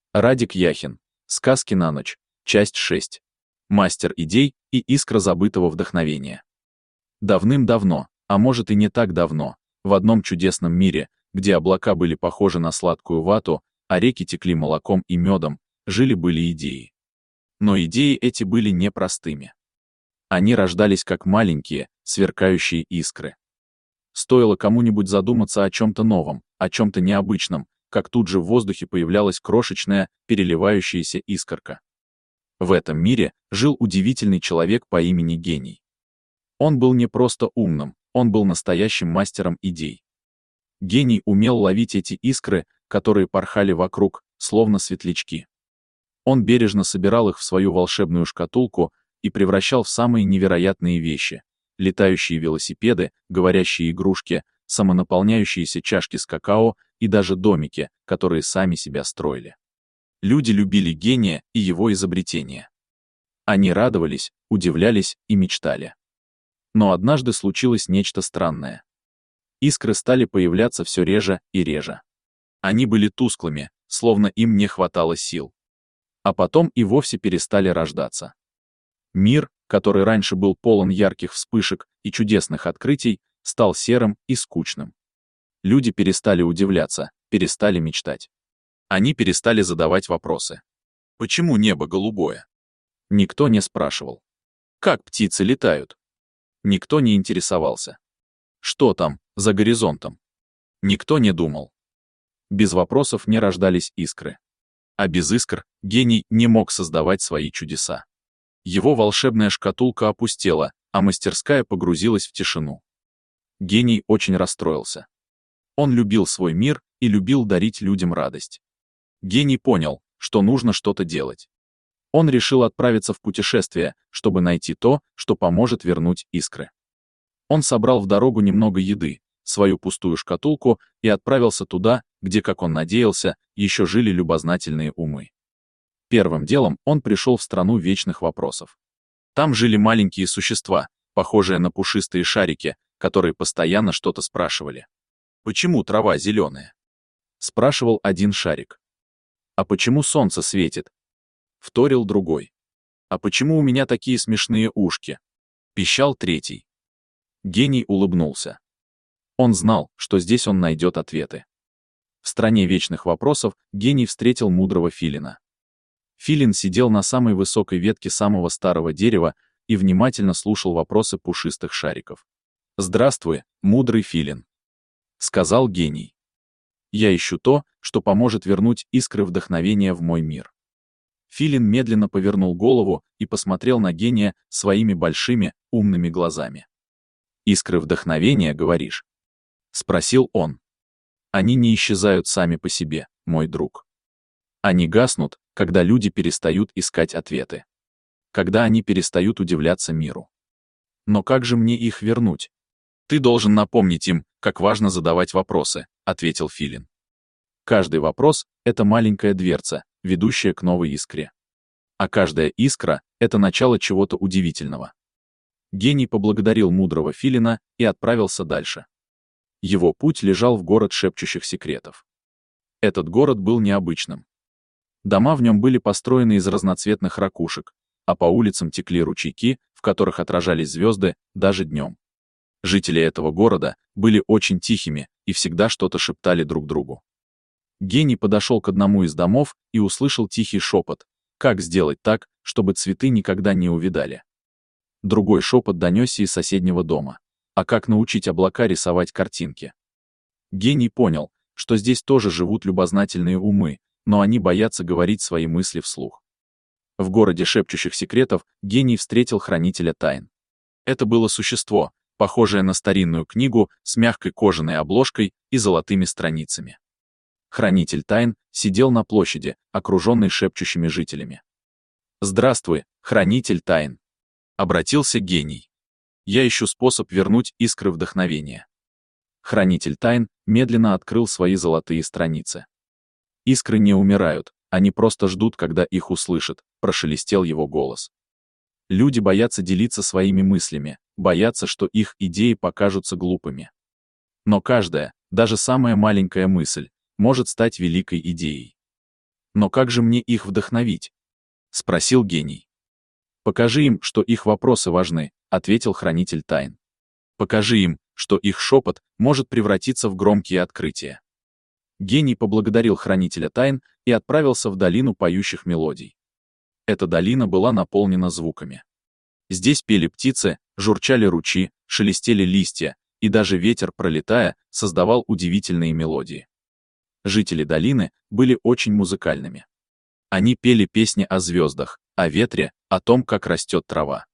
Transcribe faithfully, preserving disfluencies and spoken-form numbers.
Радик Яхин. Сказки на ночь. Часть шесть. Мастер идей и искра забытого вдохновения. Давным-давно, а может и не так давно, в одном чудесном мире, где облака были похожи на сладкую вату, а реки текли молоком и медом, жили-были идеи. Но идеи эти были непростыми. Они рождались как маленькие, сверкающие искры. Стоило кому-нибудь задуматься о чем-то новом, о чем-то необычном, как тут же в воздухе появлялась крошечная, переливающаяся искорка. В этом мире жил удивительный человек по имени Гений. Он был не просто умным, он был настоящим мастером идей. Гений умел ловить эти искры, которые порхали вокруг, словно светлячки. Он бережно собирал их в свою волшебную шкатулку и превращал в самые невероятные вещи: летающие велосипеды, говорящие игрушки, самонаполняющиеся чашки с какао и даже домики, которые сами себя строили. Люди любили гения и его изобретения. Они радовались, удивлялись и мечтали. Но однажды случилось нечто странное. Искры стали появляться все реже и реже. Они были тусклыми, словно им не хватало сил. А потом и вовсе перестали рождаться. Мир, который раньше был полон ярких вспышек и чудесных открытий, стал серым и скучным. Люди перестали удивляться, перестали мечтать. Они перестали задавать вопросы. Почему небо голубое? Никто не спрашивал. Как птицы летают? Никто не интересовался. Что там, за горизонтом? Никто не думал. Без вопросов не рождались искры. А без искр гений не мог создавать свои чудеса. Его волшебная шкатулка опустела, а мастерская погрузилась в тишину. Гений очень расстроился. Он любил свой мир и любил дарить людям радость. Гений понял, что нужно что-то делать. Он решил отправиться в путешествие, чтобы найти то, что поможет вернуть искры. Он собрал в дорогу немного еды, свою пустую шкатулку и отправился туда, где, как он надеялся, еще жили любознательные умы. Первым делом он пришел в страну вечных вопросов. Там жили маленькие существа, похожие на пушистые шарики, которые постоянно что-то спрашивали. «Почему трава зеленая?» — спрашивал один шарик. «А почему солнце светит?» — вторил другой. «А почему у меня такие смешные ушки?» — пищал третий. Гений улыбнулся. Он знал, что здесь он найдет ответы. В стране вечных вопросов гений встретил мудрого филина. Филин сидел на самой высокой ветке самого старого дерева и внимательно слушал вопросы пушистых шариков. «Здравствуй, мудрый филин», — сказал гений. «Я ищу то, что поможет вернуть искры вдохновения в мой мир». Филин медленно повернул голову и посмотрел на гения своими большими, умными глазами. «Искры вдохновения, говоришь?» — спросил он. «Они не исчезают сами по себе, мой друг. Они гаснут, когда люди перестают искать ответы. Когда они перестают удивляться миру. Но как же мне их вернуть?» «Ты должен напомнить им, как важно задавать вопросы», — ответил Филин. «Каждый вопрос — это маленькая дверца, ведущая к новой искре. А каждая искра — это начало чего-то удивительного». Гений поблагодарил мудрого Филина и отправился дальше. Его путь лежал в город шепчущих секретов. Этот город был необычным. Дома в нем были построены из разноцветных ракушек, а по улицам текли ручейки, в которых отражались звезды, даже днем. Жители этого города были очень тихими и всегда что-то шептали друг другу. Гений подошел к одному из домов и услышал тихий шепот: «Как сделать так, чтобы цветы никогда не увядали?» Другой шепот донесся из соседнего дома: «А как научить облака рисовать картинки?» Гений понял, что здесь тоже живут любознательные умы, но они боятся говорить свои мысли вслух. В городе шепчущих секретов гений встретил хранителя тайн. Это было существо, похожее на старинную книгу с мягкой кожаной обложкой и золотыми страницами. Хранитель тайн сидел на площади, окруженный шепчущими жителями. «Здравствуй, хранитель тайн», — обратился гений. «Я ищу способ вернуть искры вдохновения». Хранитель тайн медленно открыл свои золотые страницы. «Искры не умирают, они просто ждут, когда их услышат», — прошелестел его голос. «Люди боятся делиться своими мыслями, боятся, что их идеи покажутся глупыми. Но каждая, даже самая маленькая мысль, может стать великой идеей. Но как же мне их вдохновить? Спросил гений. Покажи им, что их вопросы важны, ответил хранитель тайн. Покажи им, что их шепот может превратиться в громкие открытия. Гений поблагодарил хранителя тайн и отправился в долину поющих мелодий. Эта долина была наполнена звуками. Здесь пели птицы, журчали ручьи, шелестели листья, и даже ветер, пролетая, создавал удивительные мелодии. Жители долины были очень музыкальными. Они пели песни о звездах, о ветре, о том, как растет трава.